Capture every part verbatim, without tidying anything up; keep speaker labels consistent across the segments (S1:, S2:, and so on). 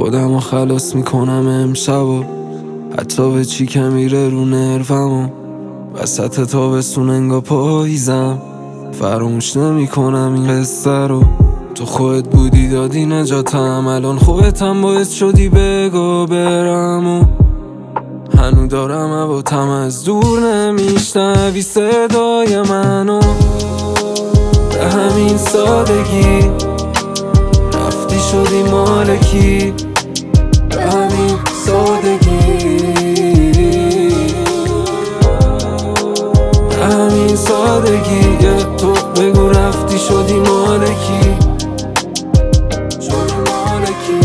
S1: خودمو خلاص میکنم امشبا، حتی به چی که میره رو نرومو. وسط تابستون انگا پاییزم، فراموش نمی کنم این قصه رو. تو خودت بودی دادی نجاتم، الان خودتم باعث شدی بگو برم و هنو دارم عباتم از دور نمیشنوی صدای منو. به همین سادگی رفتی شدی مالکی، به همین سادگی، به همین سادگی یه تو بگو رفتی شدی مالکی، شدی مالکی.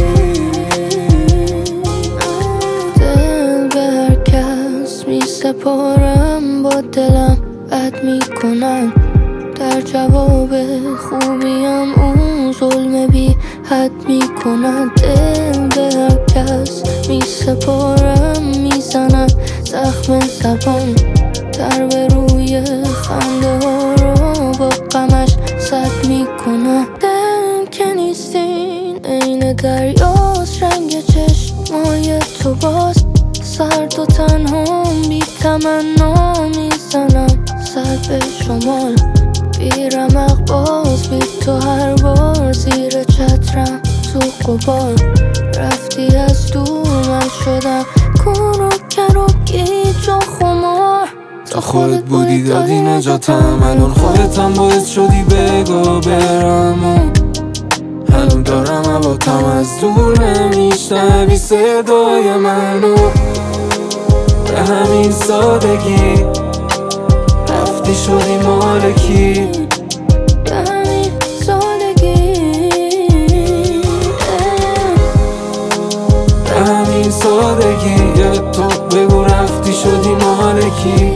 S2: دل به هر کس می سپارم، با دلم بد می کنم، در جواب خوبیم اون ظلم بی حد می کند. دل به هر کس می سپارم، می زند زخم زبان، در به روی خنده ها رو با غمش سد می کند. دل که نیستین عین دریاست، رنگ چشمای تو باز سرد و تنها بی تمنا می زنم سر به شمال. بی رمق باز بی تو هر بار زیر چترم تو قبار. رفتی از دور من شدم کور و کر و گیج و خمار.
S1: تا خودت بودی دادی نجاتم، الان خودتم باعث شدی بگو برم و هنو دارم عباتم از دور نمیشنوی صدای منو. به همین سادگی رفتی شدی مالکی،
S2: به همین سادگی،
S1: به همین سادگی یه تو بگو رفتی شدی مالکی.